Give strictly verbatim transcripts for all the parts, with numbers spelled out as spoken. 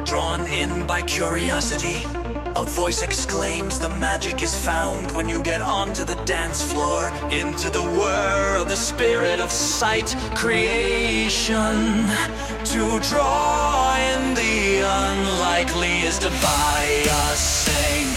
drawn in by curiosity. A voice exclaims the magic is found when you get onto the dance floor, into the world, the spirit of sight creation. To draw in the unlikely is to buy us sing.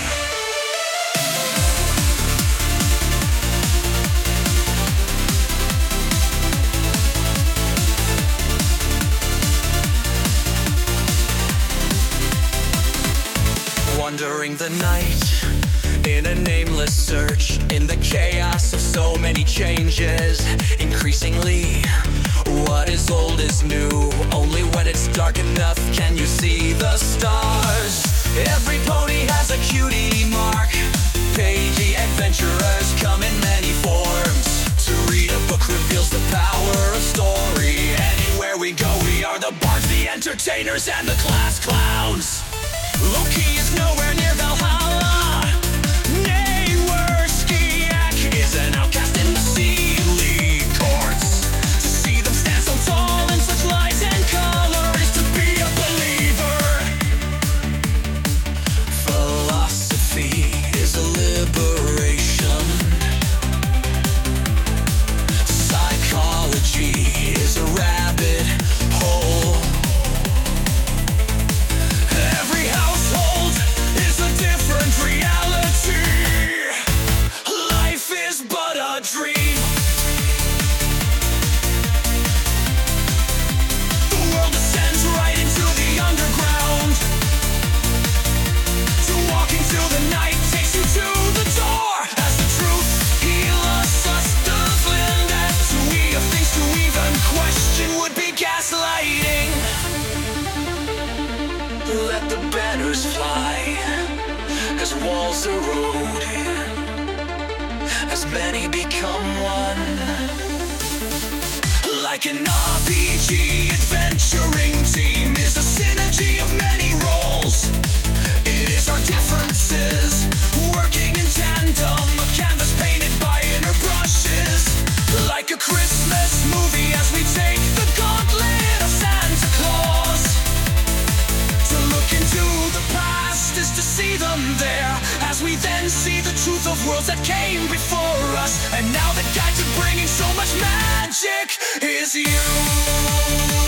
Wandering the night in a nameless search, in the chaos of so many changes. Increasingly, what is old is new. Only when it's dark enough can you see the stars. Every pony has a cutie mark. Pagey adventurers come in many forms. To read a book reveals the power of story. Anywhere we go, we are the bards, the entertainers, and the class clowns. Loki is nowhere near Valhalla. Naywerskiak is an outcast in the Sealy courts. To see them stand so tall in such light and color is to be a believer. Philosophy is a liberation. Psychology is a rabbit hole. Every household is a different reality. Life is but a dream. The world descends right into the underground. To walk into the night takes you to the door. As the truth heals us does lend us to we of things to even question would be gaslighting. Let the banners fly as walls erode, as many become one. Like an R P G, adventuring team is a synergy of many roles. It is our differences working in tandem, a canvas painted by inner brushes. Like a Christmas movie as we take the gauntlet of Santa Claus. To look into the past is to see them there, as we then see the truth of worlds that came before us. And now the guide to bringing so much magic is you.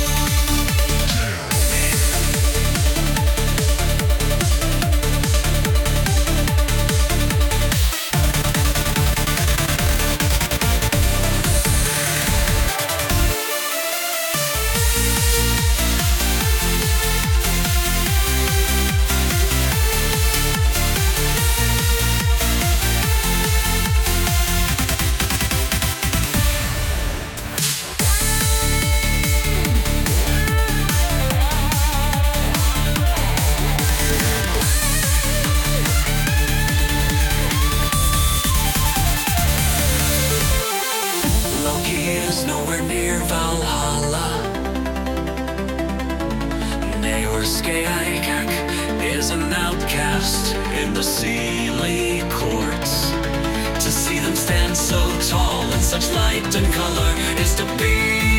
Nowhere near Valhalla. Naywerskiak is an outcast in the Sealy courts. To see them stand so tall in such light and color is to be